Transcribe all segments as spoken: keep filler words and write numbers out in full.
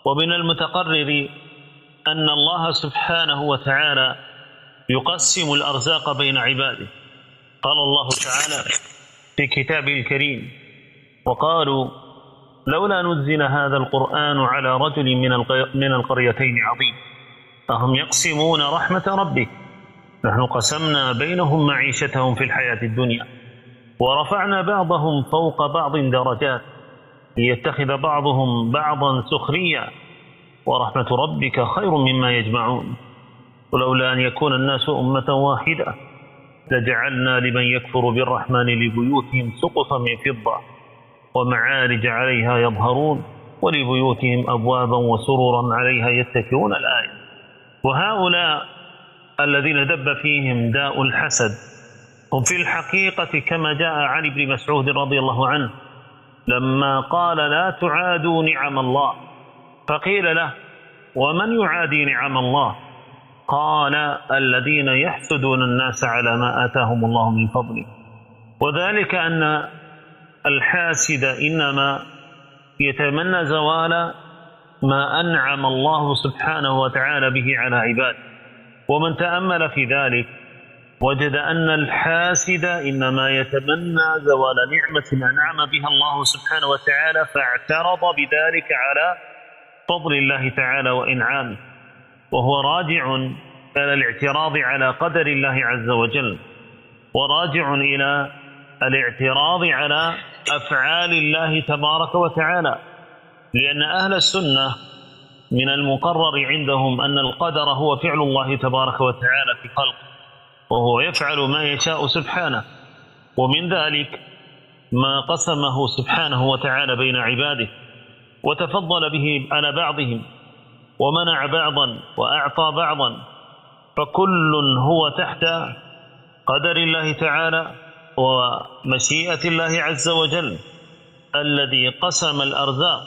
ومن المتقرر أن الله سبحانه وتعالى يقسم الأرزاق بين عباده. قال الله تعالى في كتابه الكريم: وقالوا لولا نزل هذا القرآن على رجل من القريتين عظيم أهم يقسمون رحمة ربك نحن قسمنا بينهم معيشتهم في الحياة الدنيا ورفعنا بعضهم فوق بعض درجات ليتخذ بعضهم بعضا سخريا ورحمة ربك خير مما يجمعون ولولا أن يكون الناس أمة واحدة لجعلنا لمن يكفر بالرحمن لبيوتهم سقفا من فضة ومعارج عليها يظهرون ولبيوتهم أبوابا وسررا عليها يتكئون. الآية. وهؤلاء الذين دب فيهم داء الحسد هم في الحقيقة كما جاء عن ابن مسعود رضي الله عنه لما قال لا تعادوا نعم الله، فقيل له: ومن يعادي نعم الله؟ قال: الذين يحسدون الناس على ما آتاهم الله من فضله. وذلك أن الحاسد إنما يتمنى زوال ما أنعم الله سبحانه وتعالى به على عباده، ومن تأمل في ذلك وجد أن الحاسد إنما يتمنى زوال نعمة أنعم بها الله سبحانه وتعالى فاعترض بذلك على فضل الله تعالى وإنعامه، وهو راجع إلى الاعتراض على قدر الله عز وجل، وراجع إلى الاعتراض على أفعال الله تبارك وتعالى، لأن أهل السنة من المقرر عندهم أن القدر هو فعل الله تبارك وتعالى في خلقه، وهو يفعل ما يشاء سبحانه، ومن ذلك ما قسمه سبحانه وتعالى بين عباده وتفضل به على بعضهم ومنع بعضا وأعطى بعضا، فكل هو تحت قدر الله تعالى ومشيئة الله عز وجل الذي قسم الأرزاق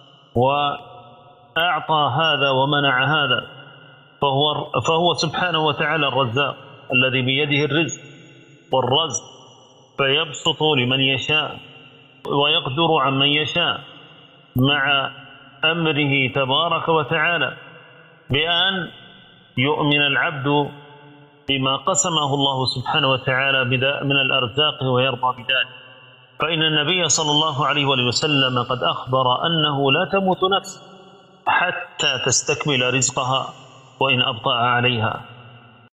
وأعطى هذا ومنع هذا، فهو, فهو سبحانه وتعالى الرزاق الذي بيده الرزق والرزق، فيبسط لمن يشاء ويقدر عمن يشاء مع أمره تبارك وتعالى بأن يؤمن العبد بما قسمه الله سبحانه وتعالى من الأرزاق ويرضى بذلك. فإن النبي صلى الله عليه وسلم قد أخبر أنه لا تموت نفس حتى تستكمل رزقها وإن أبطأ عليها،